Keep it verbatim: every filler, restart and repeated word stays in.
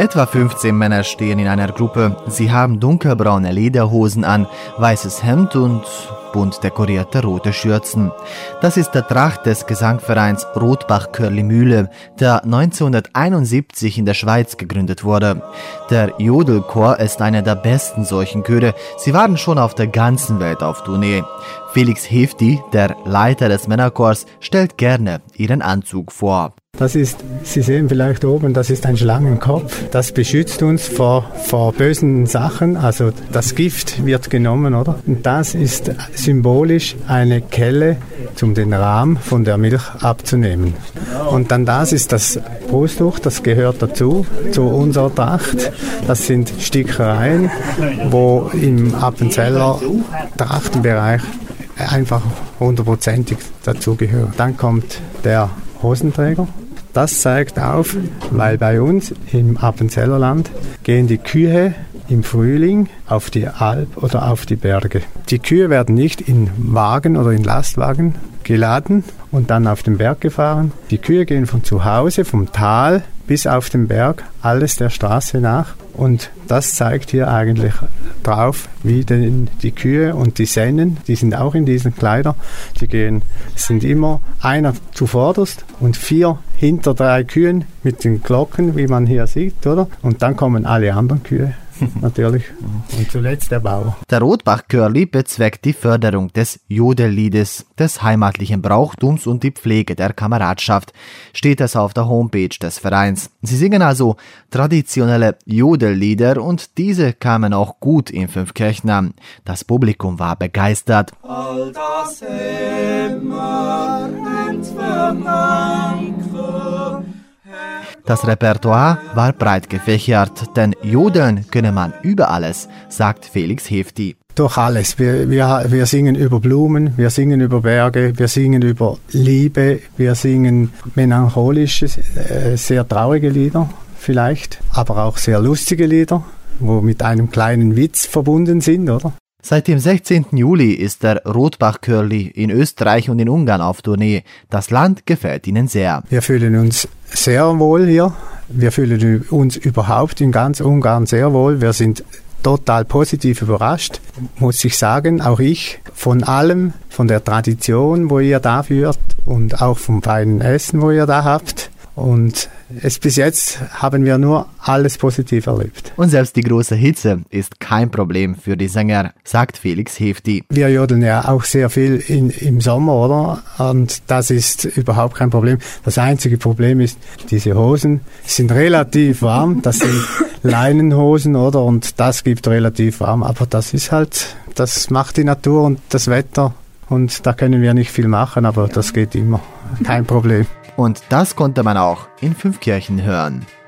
Etwa fünfzehn Männer stehen in einer Gruppe. Sie haben dunkelbraune Lederhosen an, weißes Hemd und bunt dekorierte rote Schürzen. Das ist der Tracht des Gesangvereins Rotbach-Körli-Mühle, der neunzehnhunderteinundsiebzig in der Schweiz gegründet wurde. Der Jodelchor ist einer der besten solchen Chöre. Sie waren schon auf der ganzen Welt auf Tournee. Felix Hefti, der Leiter des Männerchors, stellt gerne ihren Anzug vor. Das ist, Sie sehen vielleicht oben, das ist ein Schlangenkopf. Das beschützt uns vor, vor bösen Sachen. Also das Gift wird genommen, oder? Und das ist symbolisch eine Kelle, um den Rahm von der Milch abzunehmen. Und dann das ist das Brusttuch, das gehört dazu, zu unserer Tracht. Das sind Stickereien, wo im Appenzeller Trachtenbereich einfach hundertprozentig dazugehören. Dann kommt der Hosenträger. Das zeigt auf, weil bei uns im Appenzellerland gehen die Kühe im Frühling auf die Alp oder auf die Berge. Die Kühe werden nicht in Wagen oder in Lastwagen geladen und dann auf den Berg gefahren. Die Kühe gehen von zu Hause, vom Tal bis auf den Berg, alles der Straße nach. Und das zeigt hier eigentlich drauf, wie denn die Kühe und die Sennen, die sind auch in diesen Kleidern, die gehen, sind immer einer zuvorderst und vier hinter drei Kühen mit den Glocken, wie man hier sieht, oder? Und dann kommen alle anderen Kühe. Natürlich. Und zuletzt der Bauer. Der Rotbach-Körli bezweckt die Förderung des Jodelliedes, des heimatlichen Brauchtums und die Pflege der Kameradschaft, steht es auf der Homepage des Vereins. Sie singen also traditionelle Jodellieder und diese kamen auch gut in Fünfkirchen an. Das Publikum war begeistert. All das immer Das Repertoire war breit gefächert, denn jodeln könne man über alles, sagt Felix Hefti. Durch alles. Wir, wir, wir singen über Blumen, wir singen über Berge, wir singen über Liebe, wir singen melancholische, äh, sehr traurige Lieder vielleicht, aber auch sehr lustige Lieder, wo mit einem kleinen Witz verbunden sind, oder? Seit dem sechzehnten Juli ist der Rotbach-Körli in Österreich und in Ungarn auf Tournee. Das Land gefällt ihnen sehr. Wir fühlen uns sehr wohl hier. Wir fühlen uns überhaupt in ganz Ungarn sehr wohl. Wir sind total positiv überrascht, muss ich sagen. Auch ich, von allem, von der Tradition, wo ihr da führt und auch vom feinen Essen, wo ihr da habt. Und es, bis jetzt haben wir nur alles positiv erlebt. Und selbst die große Hitze ist kein Problem für die Sänger, sagt Felix Hefti. Wir jodeln ja auch sehr viel in, im Sommer, oder? Und das ist überhaupt kein Problem. Das einzige Problem ist, diese Hosen sind relativ warm. Das sind Leinenhosen, oder? Und das gibt relativ warm. Aber das ist halt, das macht die Natur und das Wetter. Und da können wir nicht viel machen, aber das geht immer. Kein Problem. Und das konnte man auch in Fünfkirchen hören.